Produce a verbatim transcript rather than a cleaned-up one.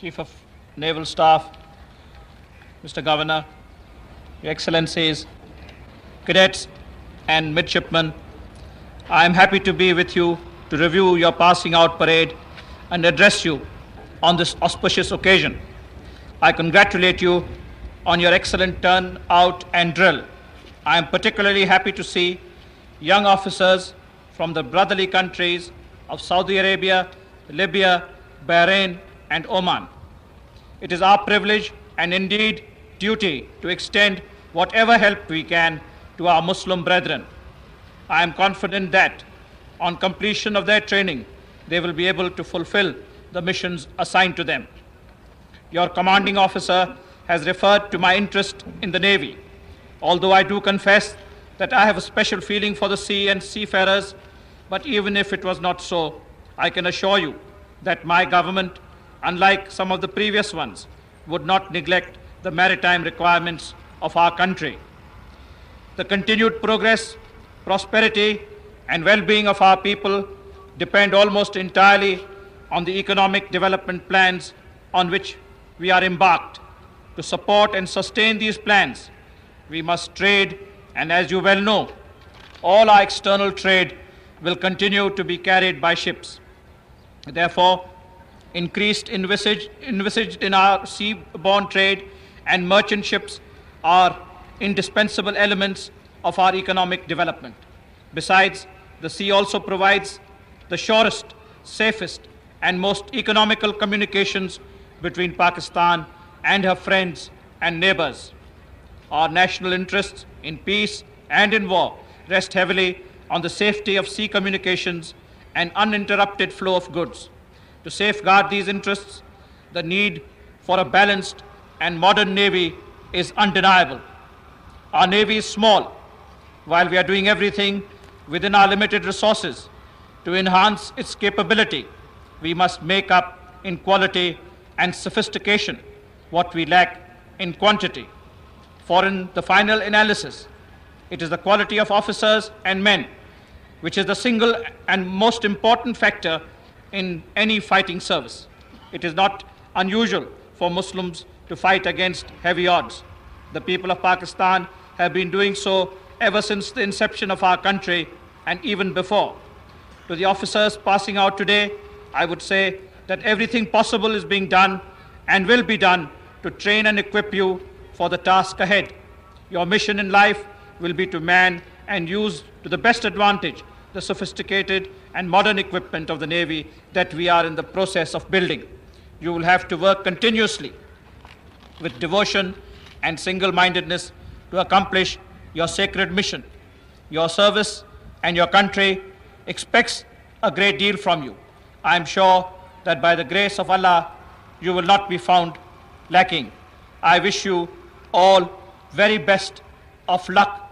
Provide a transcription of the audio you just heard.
Chief of Naval Staff, Mister Governor, Your Excellencies, cadets and midshipmen, I am happy to be with you to review your passing out parade and address you on this auspicious occasion. I congratulate you on your excellent turnout and drill. I am particularly happy to see young officers from the brotherly countries of Saudi Arabia, Libya, Bahrain, and Oman. It is our privilege and indeed duty to extend whatever help we can to our Muslim brethren. I am confident that on completion of their training, they will be able to fulfill the missions assigned to them. Your commanding officer has referred to my interest in the Navy. Although I do confess that I have a special feeling for the sea and seafarers, but even if it was not so, I can assure you that my government, unlike some of the previous ones, would not neglect the maritime requirements of our country. The continued progress, prosperity, and well-being of our people depend almost entirely on the economic development plans on which we are embarked. To support and sustain these plans, we must trade, and as you well know, all our external trade will continue to be carried by ships. Therefore, increased envisaged, envisaged in our seaborne trade and merchant ships are indispensable elements of our economic development. Besides, the sea also provides the surest, safest, and most economical communications between Pakistan and her friends and neighbors. Our national interests in peace and in war rest heavily on the safety of sea communications and uninterrupted flow of goods. To safeguard these interests, the need for a balanced and modern Navy is undeniable. Our Navy is small. While we are doing everything within our limited resources to enhance its capability, we must make up in quality and sophistication what we lack in quantity. For in the final analysis, it is the quality of officers and men which is the single and most important factor in any fighting service. It is not unusual for Muslims to fight against heavy odds. The people of Pakistan have been doing so ever since the inception of our country and even before. To the officers passing out today, I would say that everything possible is being done and will be done to train and equip you for the task ahead. Your mission in life will be to man and use to the best advantage the sophisticated and modern equipment of the Navy that we are in the process of building. You will have to work continuously with devotion and single-mindedness to accomplish your sacred mission. Your service and your country expects a great deal from you. I am sure that by the grace of Allah, you will not be found lacking. I wish you all very best of luck